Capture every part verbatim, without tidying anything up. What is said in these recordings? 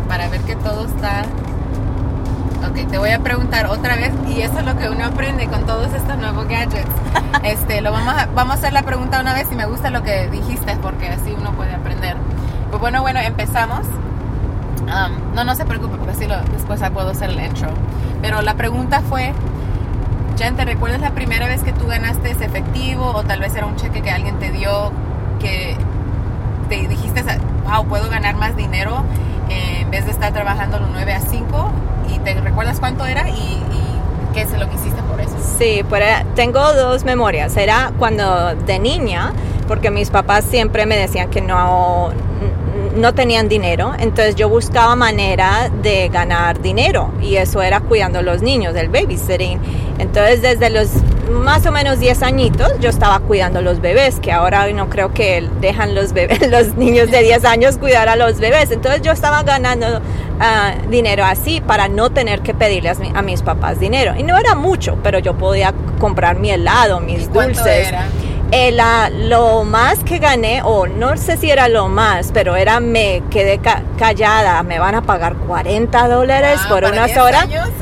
para ver que todo está... Ok, te voy a preguntar otra vez, y eso es lo que uno aprende con todos estos nuevos gadgets. Este, lo vamos a, vamos a hacer la pregunta una vez, y me gusta lo que dijiste, porque así uno puede aprender. Pues bueno, bueno, empezamos. Um, no, no se preocupe, porque así lo, después puedo hacer el intro. Pero la pregunta fue, Jen, ¿te recuerdas la primera vez que tú ganaste ese efectivo? O tal vez era un cheque que alguien te dio, que te dijiste, wow, puedo ganar más dinero eh, en vez de estar trabajando los nueve a cinco. ¿Y te recuerdas cuánto era y, y qué es lo que hiciste por eso? Sí, pero tengo dos memorias. Era cuando de niña, porque mis papás siempre me decían que no, no tenían dinero, entonces yo buscaba manera de ganar dinero, y eso era cuidando a los niños, el babysitting. Entonces desde los más o menos diez añitos yo estaba cuidando a los bebés, que ahora no creo que dejan los bebés, los niños de diez años cuidar a los bebés. Entonces yo estaba ganando uh, dinero así para no tener que pedirle a, a mis papás dinero. Y no era mucho, pero yo podía comprar mi helado, mis ¿Y cuánto dulces. Era? Eh, la, lo más que gané, o no sé si era lo más, pero era, me quedé ca- callada, me van a pagar cuarenta dólares Wow, por unas horas.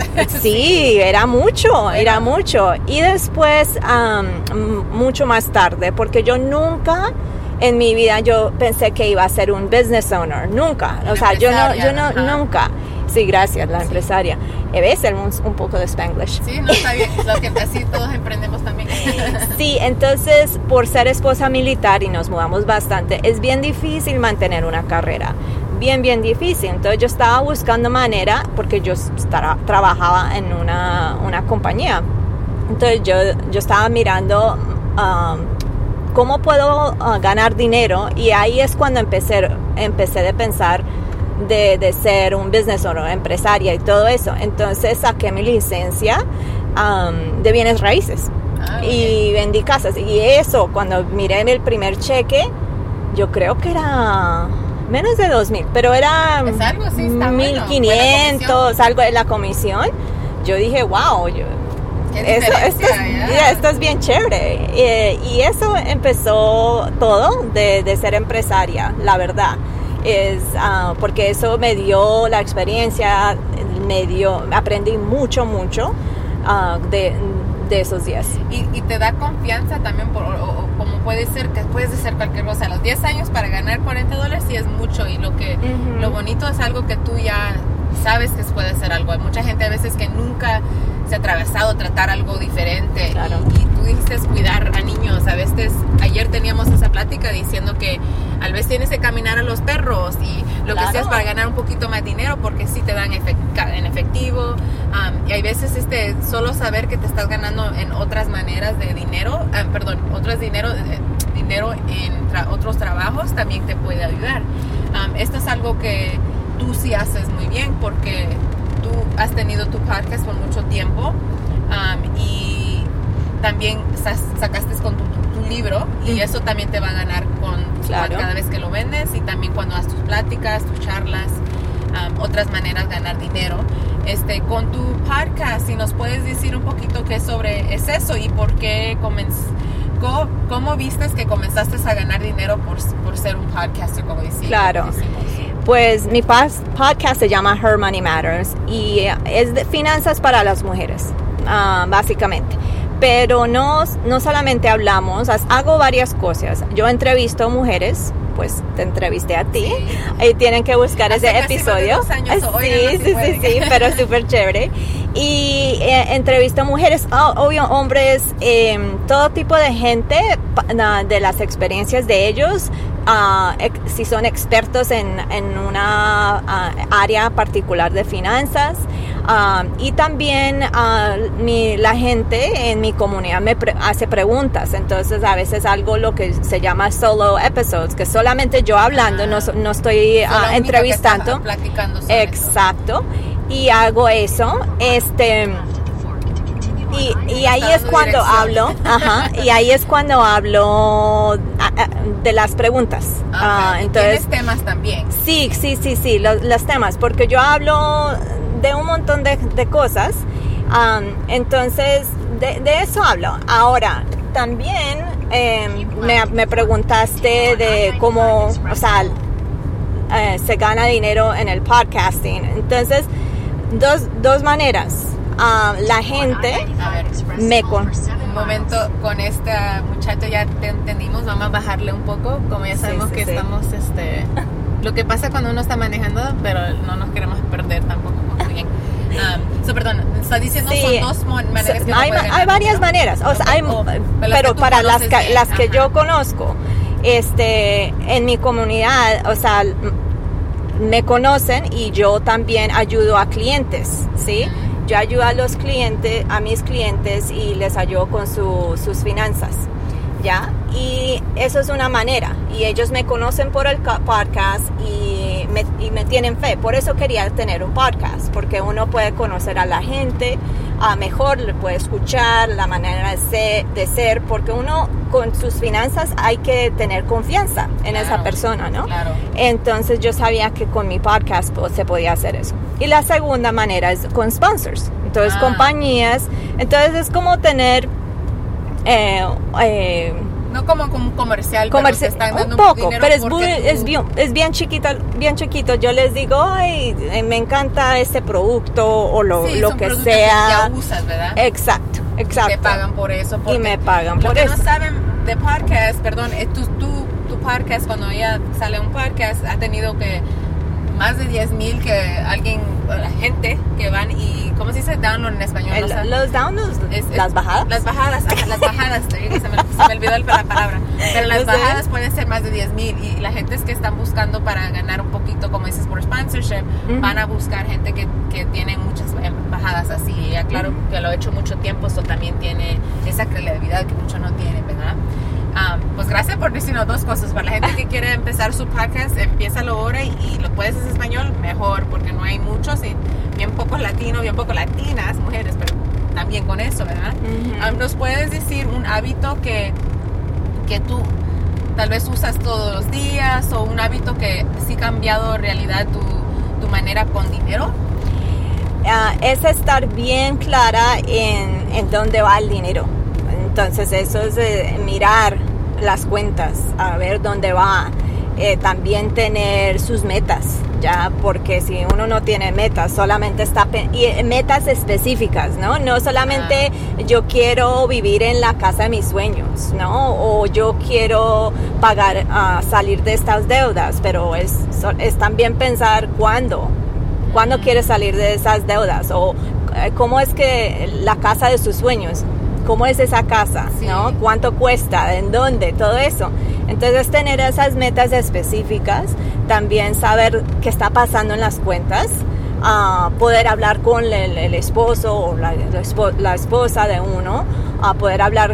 Sí, era mucho, bueno. era mucho. Y después, um, mucho más tarde, porque yo nunca en mi vida yo pensé que iba a ser un business owner, nunca. Una o sea, yo no, yo no, ajá. nunca. Sí, gracias, la sí. empresaria. ¿Ves? Un, un poco de Spanglish. Sí, no, está bien. Lo que así todos emprendemos también. Sí, entonces, por ser esposa militar y nos mudamos bastante, es bien difícil mantener una carrera. Bien, bien difícil. Entonces, yo estaba buscando manera, porque yo tra- trabajaba en una, una compañía. Entonces, yo, yo estaba mirando um, cómo puedo uh, ganar dinero, y ahí es cuando empecé, empecé de pensar De, de ser un business owner, empresaria y todo eso. Entonces saqué mi licencia um, de bienes raíces ah, y bien. vendí casas, y eso, cuando miré el primer cheque, yo creo que era menos de dos mil, pero era es algo, sí, está mil quinientos, bueno, algo de la comisión. Yo dije, wow, yo Eso, esto, es, yeah. Yeah, esto es bien chévere. Y, y eso empezó todo de, de ser empresaria, la verdad. Es uh, porque eso me dio la experiencia, me dio, aprendí mucho, mucho uh, de, de esos días. Y, y te da confianza también, por, o, o, como puede ser que puedes hacer cualquier cosa. A los diez años para ganar cuarenta dólares sí es mucho, y lo que uh-huh. lo bonito es algo que tú ya sabes que puede ser algo. Hay mucha gente a veces que nunca se ha atravesado a tratar algo diferente. Claro. Y, y tú dijiste cuidar a niños. A veces, ayer teníamos esa plática diciendo que a veces tienes que caminar a los perros y lo claro. que sea es para ganar un poquito más dinero, porque sí te dan efect- en efectivo. Um, y hay veces este solo saber que te estás ganando en otras maneras de dinero, um, perdón, otros dinero, eh, dinero en tra- otros trabajos también te puede ayudar. Um, esto es algo que tú sí haces muy bien, porque tú has tenido tu podcast por mucho tiempo um, y también sacaste con tu, tu, tu libro, y mm. eso también te va a ganar con claro. cada vez que lo vendes, y también cuando haces tus pláticas, tus charlas, um, otras maneras de ganar dinero. Este, con tu podcast, si nos puedes decir un poquito qué sobre es eso y por qué comenzó. ¿Cómo, ¿Cómo viste que comenzaste a ganar dinero por, por ser un podcaster, como decía? Claro. Pues mi podcast se llama Her Money Matters, y es de finanzas para las mujeres, uh, básicamente. Pero no, no solamente hablamos, hago varias cosas. Yo entrevisto mujeres, pues te entrevisté a ti, sí. Y tienen que buscar Hace ese episodio. Dos años, sí, oigan, sí, sí, sí, pero súper chévere. Y eh, entrevisto mujeres, oh, obvio, hombres, eh, todo tipo de gente, de las experiencias de ellos. Uh, ex, si son expertos en, en una uh, área particular de finanzas, uh, y también uh, mi, la gente en mi comunidad me pre- hace preguntas. Entonces a veces algo lo que se llama solo episodes, que solamente yo hablando, ah, no, no estoy uh, entrevistando, platicando sobre exacto, eso. Y hago eso este Y, y ahí es cuando dirección. hablo, ajá, y ahí es cuando hablo de las preguntas. Okay. Uh, entonces, ¿tienes temas también? Sí, sí, sí, sí, los, los temas, porque yo hablo de un montón de, de cosas, um, entonces de, de eso hablo. Ahora, también eh, me, me preguntaste de cómo, o sea, eh, se gana dinero en el podcasting. Entonces, dos, dos maneras. Uh, la gente A ver, me con... un momento, con esta muchacha ya te entendimos, vamos a bajarle un poco, como ya sabemos Sí, sí, que sí. estamos, este, lo que pasa cuando uno está manejando, pero no nos queremos perder tampoco, muy bien. Um, so, perdón, está diciendo Sí. son dos mo- maneras que hay, uno puede hay ganar, varias ¿no? maneras, o sea, hay, O- las pero que tú para las conoces que, bien, las que ajá. yo conozco, este, en mi comunidad, o sea, me conocen y yo también ayudo a clientes, ¿sí? Yo ayudo a los clientes, a mis clientes y les ayudo con su, sus finanzas, ¿ya? Y eso es una manera. Y ellos me conocen por el ca- podcast y me, y me tienen fe. Por eso quería tener un podcast, porque uno puede conocer a la gente a mejor, le puede escuchar la manera de ser, de ser, porque uno con sus finanzas hay que tener confianza en Claro, esa persona, ¿no? claro. Entonces yo sabía que con mi podcast pues, se podía hacer eso. Y la segunda manera es con sponsors. Entonces Ah. compañías. Entonces es como tener eh, eh, No como como un comercial, comerci- pero te están un dando poco, dinero pero es, porque muy- tú- es bien, es bien chiquito, bien chiquito. Yo les digo, ay, eh, me encanta este producto o lo, Sí, lo son que productos sea. ya usas, ¿verdad? Exacto, exacto. Te pagan por eso. Y porque me pagan lo por que eso. no saben de podcast, perdón, es tu, tu, tu podcast, cuando ella sale un podcast, ha tenido que más de diez mil que alguien, la gente que van y, ¿cómo se dice download en español? El- No sé. los downloads, Es- es- las bajadas. Las bajadas, ajá, las bajadas, te digo, se, me, se me olvidó el- la palabra. Pero las No sé. bajadas pueden ser más de diez mil y la gente es que están buscando para ganar un poquito, como dices, por sponsorship, Ujú. van a buscar gente que, que tiene muchas eh, bajadas así. Y ya claro que lo he hecho mucho tiempo, eso también tiene esa credibilidad que muchos no tienen, ¿verdad? Um, pues gracias por decirnos dos cosas. Para la gente que quiere empezar su podcast, empiézalo ahora y, y lo puedes hacer en español, mejor, porque no hay muchos y bien pocos latinos, bien pocos latinas, mujeres, pero también con eso, ¿verdad? Ujú. Um, ¿Nos puedes decir un hábito que, que tú tal vez usas todos los días o un hábito que sí ha cambiado en realidad tu, tu manera con dinero? Ah, es estar bien clara en, en dónde va el dinero. Entonces eso es eh, mirar las cuentas, a ver dónde va. Eh, también tener sus metas, ya, porque si uno no tiene metas, solamente está pe- y eh, metas específicas, ¿no? No solamente yo quiero vivir en la casa de mis sueños, ¿no? O yo quiero pagar, ah, salir de estas deudas, pero es, so- es también pensar cuándo. ¿Cuándo quiere salir de esas deudas? O eh, cómo es que la casa de sus sueños, cómo es esa casa, Sí. ¿no? ¿Cuánto cuesta? ¿En dónde? Todo eso. Entonces tener esas metas específicas, también saber qué está pasando en las cuentas, uh, poder hablar con el, el esposo o la, la, espo, la esposa de uno, uh, poder hablar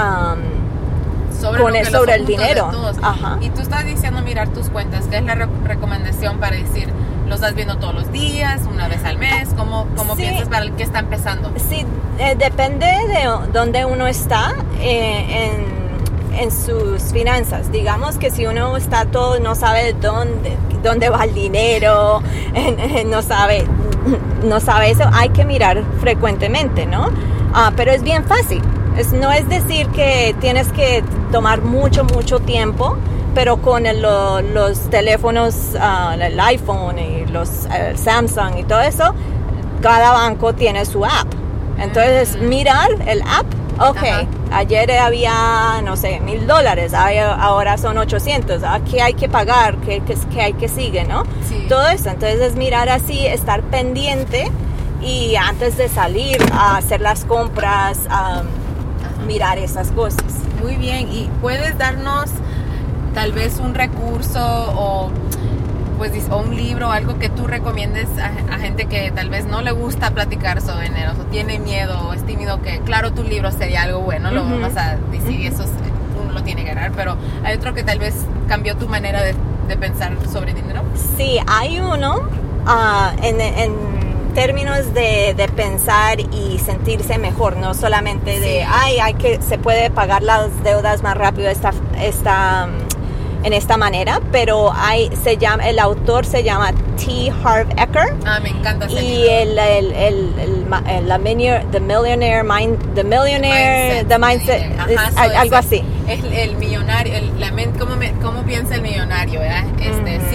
um, sobre, con lo el, que sobre los el ocultos dinero. de todos. Ajá. Y tú estás diciendo mirar tus cuentas. ¿Qué es la re- recomendación para decir, lo estás viendo todos los días, una vez al mes? ¿Cómo, cómo Sí. piensas para el que está empezando? Sí, eh, depende de dónde uno está eh, en, en sus finanzas. Digamos que si uno está todo, no sabe dónde, dónde va el dinero, en- en- no sabe, no sabe eso, hay que mirar frecuentemente, ¿no? Ah, pero es bien fácil. Es, no es decir que tienes que tomar mucho, mucho tiempo, pero con el, lo- los teléfonos, uh, el iPhone y los el Samsung y todo eso, cada banco tiene su app. Entonces, Mm. mirar el app, ok, Ajá. ayer había, no sé, mil dólares, ahora son ochocientos, ¿a ¿qué hay que pagar? ¿Qué, qué, qué hay que sigue, no? Sí. Todo eso, entonces es mirar así, estar pendiente y antes de salir a hacer las compras, um, mirar esas cosas. Muy bien. ¿Y puedes darnos tal vez un recurso o pues dis- o un libro, algo que tú recomiendes a, a gente que tal vez no le gusta platicar sobre dinero o tiene miedo o es tímido? Que claro, tu libro sería algo bueno, lo Ujú. vamos a decir y eso es- uno lo tiene que ganar, pero hay otro que tal vez cambió tu manera de, de pensar sobre dinero. Sí, hay uno ah, en, en términos de, de pensar y sentirse mejor, no solamente de, Sí. ay, hay que, se puede pagar las deudas más rápido esta, esta, en esta manera, pero hay, se llama, el autor se llama T. Harv Eker. Ah, me encanta ese Y libro. el, el, el, el, ma- el- la millionaire, the millionaire mind, the millionaire, Mindset, the mindset, Ajá, es so al- algo ese- así. Es el millonario, el, la mente, ¿cómo, me- cómo piensa el millonario, ¿verdad? Este, Ujú. sí, T.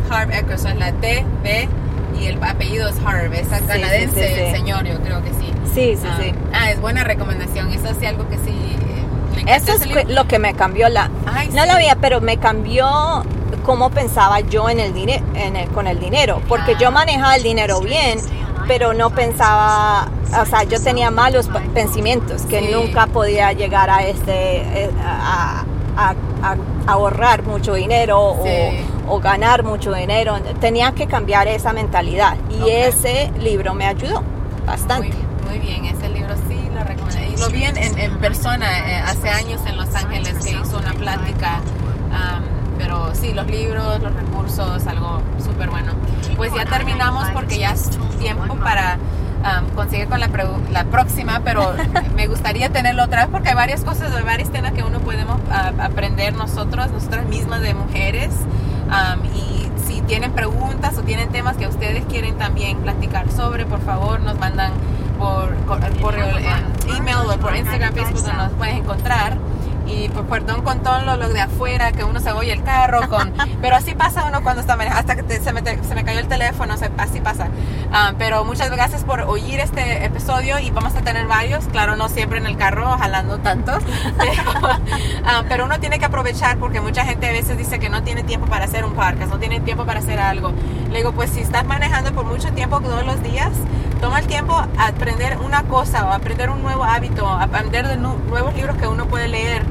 Steve Harv Eckers, es la T, B y el apellido es Harv, es Sí, canadiense, sí, sí, sí. el señor, yo creo que sí. Sí, sí, Ah, sí. ah, es buena recomendación, eso sí algo que sí eh, me encanta Eso es ese que- libro. lo que me cambió la... Ay, no sí. la vida, pero me cambió cómo pensaba yo en el dinero, en el- con el dinero, porque Ah. yo manejaba el dinero bien, pero no pensaba, o sea, yo tenía malos p- pensamientos, que Sí. nunca podía llegar a este, eh, a, a- a- a ahorrar mucho dinero Sí. o, o ganar mucho dinero. Tenía que cambiar esa mentalidad y Ok. ese libro me ayudó bastante. Muy, muy bien, ese libro sí lo recomiendo. Y lo vi en, en, en persona eh, hace años en Los Ángeles, que hizo una plática. um, pero sí, los libros, los recursos, algo súper bueno. Pues ya terminamos porque ya es tiempo para um, conseguir con la, pregu- la próxima, pero me gustaría tenerlo otra vez porque hay varias cosas, hay varios temas que uno podemos uh, aprender nosotros, nosotras mismas de mujeres. Um, y si tienen preguntas o tienen temas que ustedes quieren también platicar sobre, por favor nos mandan por, por, por el, eh, email o por Instagram, Facebook, donde nos puedes encontrar. Y pues, perdón con todo lo, lo de afuera, que uno se oye el carro, con, pero así pasa uno cuando está manejando, hasta que te- se, me, te- se me cayó el teléfono, se- así pasa. Ah, pero muchas gracias por oír este episodio y vamos a tener varios, claro, no siempre en el carro jalando tanto, pero, ah, pero uno tiene que aprovechar porque mucha gente a veces dice que no tiene tiempo para hacer un podcast, no tiene tiempo para hacer algo. Le digo, pues si estás manejando por mucho tiempo todos los días, toma el tiempo a aprender una cosa o aprender un nuevo hábito, aprender de nu- nuevos libros que uno puede leer.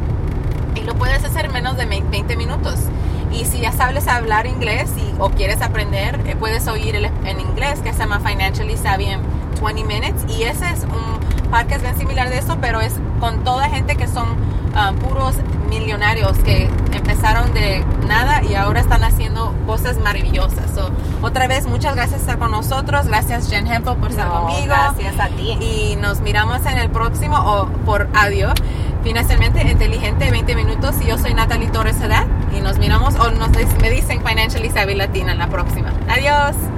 Y lo puedes hacer en menos de veinte minutos. Y si ya sabes hablar inglés y, o quieres aprender, eh, puedes oír el, en inglés que se llama Financially Savvy en veinte minutes. Y ese es un podcast bien similar de eso, pero es con toda gente que son uh, puros millonarios que empezaron de nada y ahora están haciendo cosas maravillosas. So, otra vez, muchas gracias por estar con nosotros. Gracias, Jen Hempel, por estar No, conmigo. gracias a ti. Y nos miramos en el próximo o por audio. Financialmente Inteligente, veinte minutos. Y yo soy Natalie Torres Edad. Y nos miramos o nos, me dicen Financially Savvy Latina en la próxima. Adiós.